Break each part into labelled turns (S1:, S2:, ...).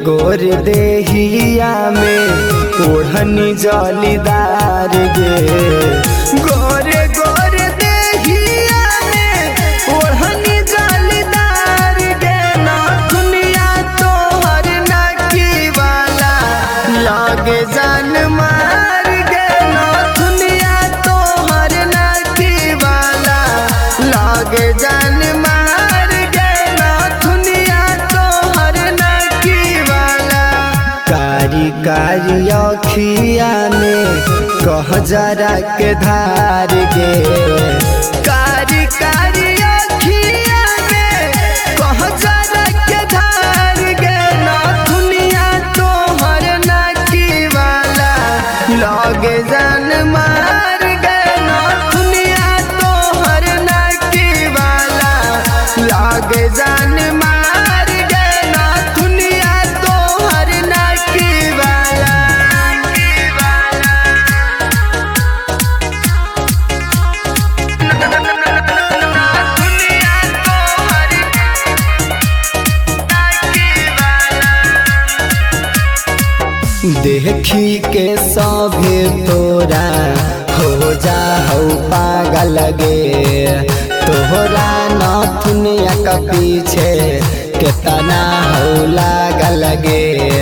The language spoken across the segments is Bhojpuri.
S1: गोर देहिया में ओढ़नी जलीदार गे गोरे गोरे देहिया में ओढ़नी जलीदार गे ना दुनिया तोहर नाकी वाला लागे जान मार गे ना दुनिया तोहर नाकी वाला लागे जान मार गे ना दुनिया तोहर नाकी वाला कारी कारी अखिया में कह जरा के धार गे कारी कारी अखिया में कह जरा के धार गे ना दुनिया तोहर नाकी वाला लागे जान मार गे ना दुनिया तोहर नाकी वाला लागे जान मार गे ना दुनिया तोहर नाकी वाला दुनिया तोहर नाकी वाला देखी के सभे तोरा हो जा हो पागल गे तोहरा नथुनिया के पीछे केतना हो लागल गे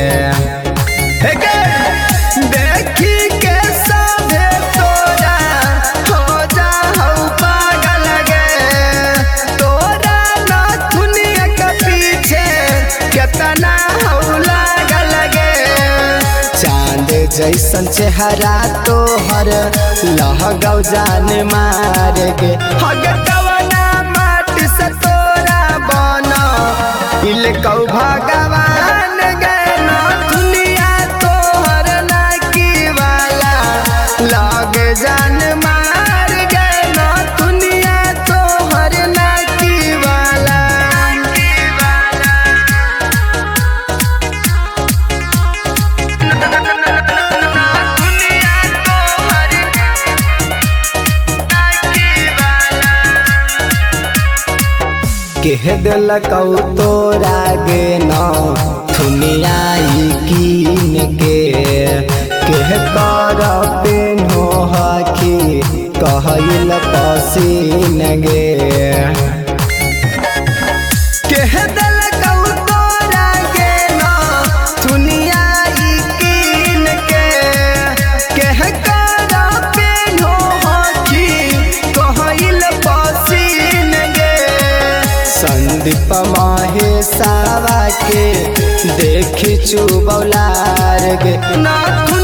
S1: देखी के सभे तोरा हो जा हो पागल गे तोरा नथुनिया के पीछे केतना हो लागल गे चांद जैसन चेहरा तोहर लहगौ जान मार गे हग कवना माटी से तोरा बना इलकौ भगवान गे ना दुनिया तोहर नाकी वाला लागे जान मार गे ना दुनिया तोहर नाकी वाला दुनिया तोहर नाकी वाला कह दिलकौ तोरा गे ना दुनिया कीन के कह कर पेन्हो हखी कहल पसीन गे कह दिलकौ तोरा गे ना दुनिया कीन के कह कर पेन्हो हखी कहल पसीन गे संदीप महेशवा के देखी चुबौलार गे ना